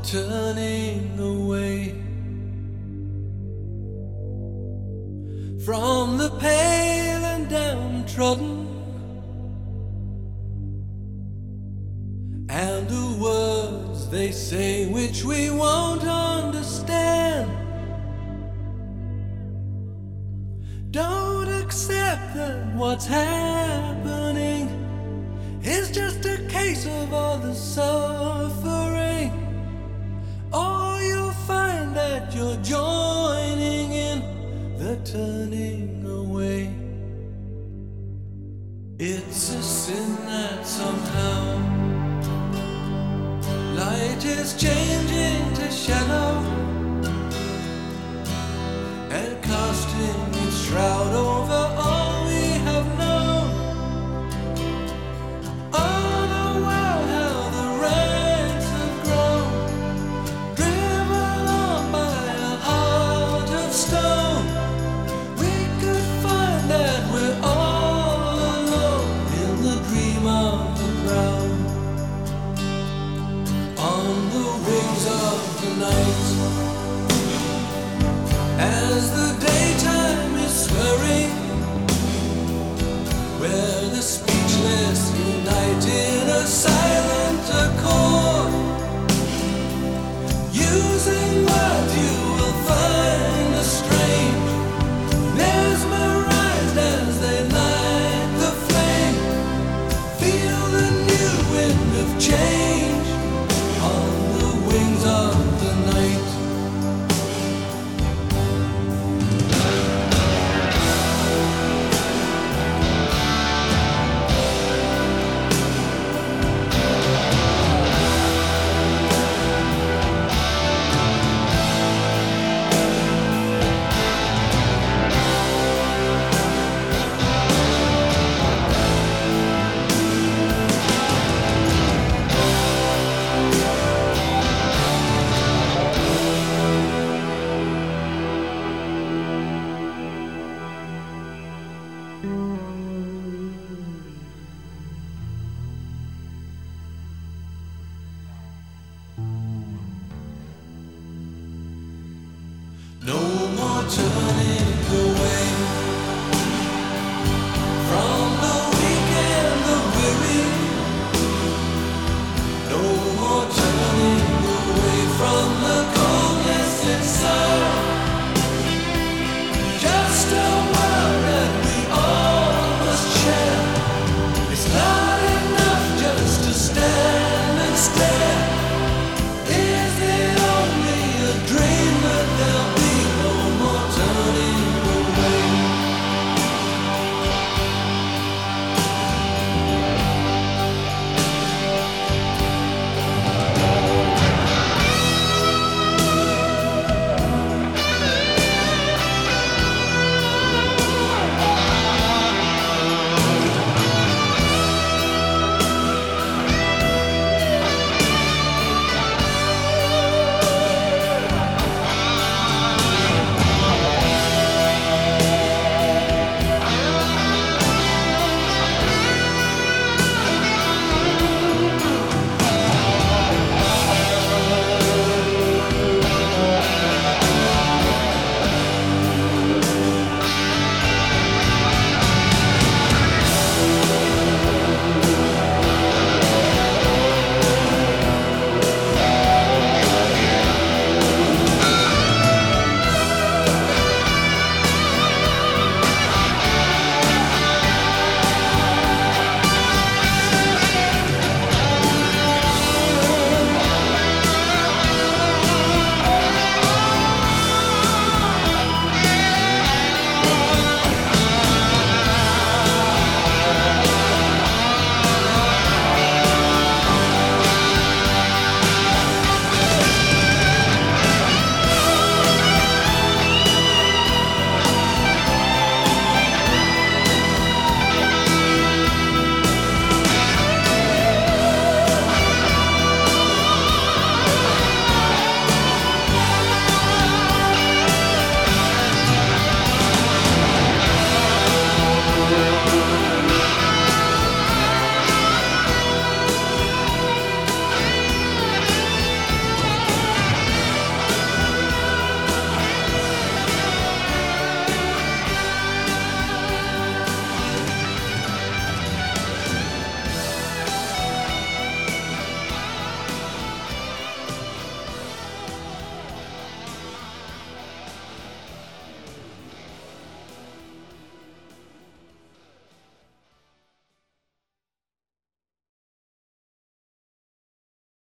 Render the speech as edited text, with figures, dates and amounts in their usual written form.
turning away from the pale and downtrodden, and the words they say which we won't understand. Don't accept that what's happening is just a case of all the suffering, or you'll find that you're joining in the turning away. It's a sin that somehow light is changing to shadow and casting its shroud over all we have known. Oh, the world, how the ranks have grown, driven on by a heart of stone. We could find that we're all alone in the dream of the ground. On the wings of the night, as the daytime is swirling, where the speechless unite in a silent accord. Using words you will find a strange, mesmerized as they light the flame. Feel the new wind of change on the wings of the night. No more turning